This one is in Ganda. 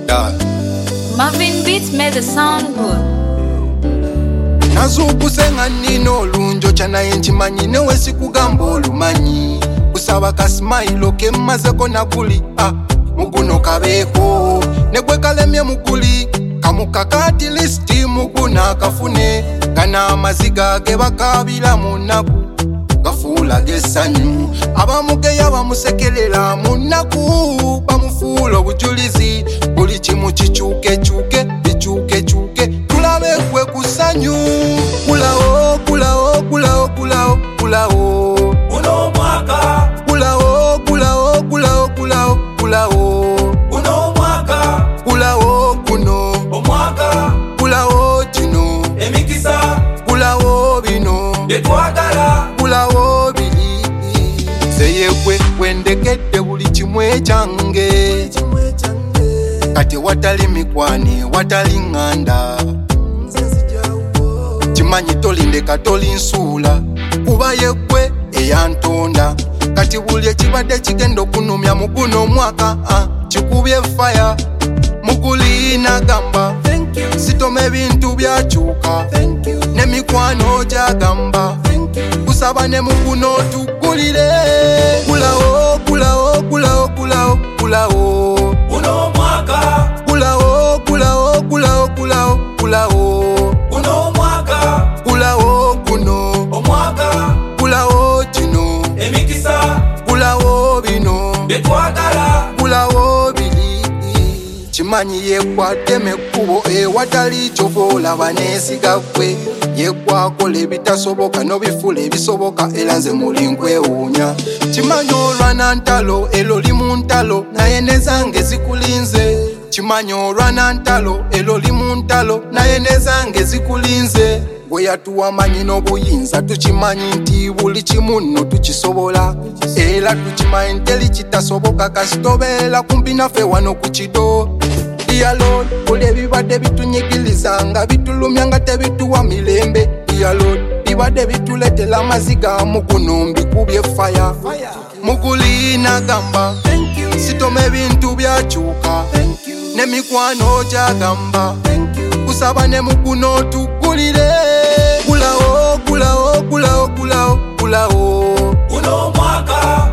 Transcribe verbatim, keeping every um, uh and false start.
Marvin Beats made the sound good. Nazukusenga nino olunjo chanaye nchimanyi newe sikugamba olumanyi kusaba kasmailo kemmazeko nakuli ah, muguno kabeeko negwe kalemye muguli kamukakati listi muguna kafune gana amaziga ge bakabira munaku gafuula gessanyu abamugeya bamusekelela munaku bamufuula obujulizi buli kimu kikyuke kyuke bikyuke kyuke tulabe gwe kusanyu kulawo kulawo kulawo kulawo kulawo uno mwaka kulawo kulawo kulawo kulawo kulawo uno mwaka kulawo kuno omwaka kulawo kino emikisa kulawo bino byetwagala kulawo biri seyekwe wendekedde buli kimu ekyange kati watali mikwani watali nganda kimanyi tolindeka tolinsuula kuba yekwe eyantonda kati buli ekibadde kigenda okunumya mu guno omwaka ah, kikubye faya mugulina gamba sitoma ebintu byakyuka nemikwano gyagamba kusaba ne muguno tugulire kulawo kulawo kulawo kulawo kulawo uno mwaka kulawo kulawo kulawo kulawo kulawo uno mwaka kulawo kuno omwaka kulawo kino emikisa kulawo bino byetwagala kulawo biri kimanyi yekwaddemu ekkubo ewatali kyova olaba neesiga ggwe yekwakola ebitasoboka n'obifula ebisoboka era nze muli nkwewuunya kimanyi olwana ntalo elo li mu ntalo naye nezange zikulinze kimanyi olwana ntalo elo li mu ntalo naye nezange zikulinze gwe yatuwa manyi n'obuyinza tukimanyi nti buli kimu nno tukisobola era tukimanyi nteri kitasoboka kasitobeera kumpi naffe wano ku kido Dear Lord, buli ebibadde bitunyigiriza nga bitulumya nga tebituwa mirembe Dear Lord, bibadde bituletera amaziga mu guno mbikubye faya mugulina gamba sitoma ebintu byakyuka nemikwano gyagamba kusaba ne muguno tugulire kulawo kulawo kulawo kulawo kulawo uno mwaka